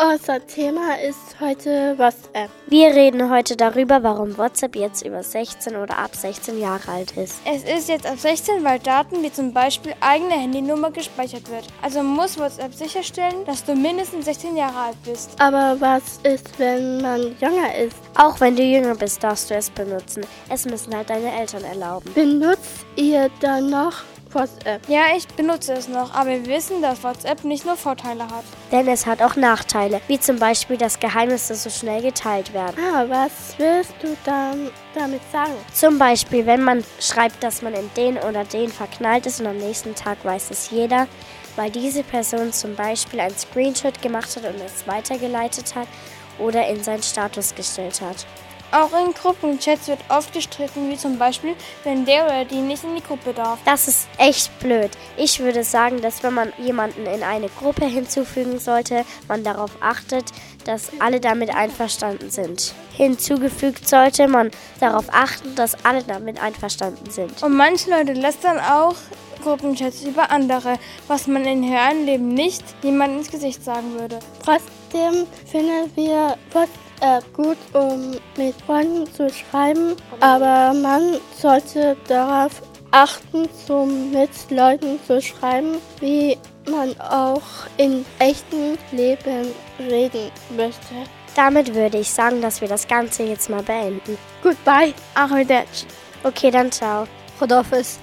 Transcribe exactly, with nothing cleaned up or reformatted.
Unser Thema ist heute WhatsApp. Wir reden heute darüber, warum WhatsApp jetzt über sechzehn oder ab sechzehn Jahre alt ist. Es ist jetzt ab sechzehn, weil Daten wie zum Beispiel eigene Handynummer gespeichert wird. Also muss WhatsApp sicherstellen, dass du mindestens sechzehn Jahre alt bist. Aber was ist, wenn man jünger ist? Auch wenn du jünger bist, darfst du es benutzen. Es müssen halt deine Eltern erlauben. Benutzt ihr dann noch WhatsApp? Ja, ich benutze es noch, aber wir wissen, dass WhatsApp nicht nur Vorteile hat. Denn es hat auch Nachteile, wie zum Beispiel, dass Geheimnisse so schnell geteilt werden. Ah, was willst du dann damit sagen? Zum Beispiel, wenn man schreibt, dass man in den oder den verknallt ist und am nächsten Tag weiß es jeder, weil diese Person zum Beispiel einen Screenshot gemacht hat und es weitergeleitet hat oder in seinen Status gestellt hat. Auch in Gruppenchats wird oft gestritten, wie zum Beispiel, wenn der oder die nicht in die Gruppe darf. Das ist echt blöd. Ich würde sagen, dass wenn man jemanden in eine Gruppe hinzufügen sollte, man darauf achtet, dass alle damit einverstanden sind. Hinzugefügt sollte man darauf achten, dass alle damit einverstanden sind. Und manche Leute lästern auch Gruppenchats über andere, was man in realen Leben nicht jemandem ins Gesicht sagen würde. Trotzdem finden wir WhatsApp gut, um mit Freunden zu schreiben, aber man sollte darauf achten, so mit Leuten zu schreiben, wie man auch in echtem Leben reden möchte. Damit würde ich sagen, dass wir das Ganze jetzt mal beenden. Goodbye. Arrivederci. Okay, dann ciao. Rodolphus.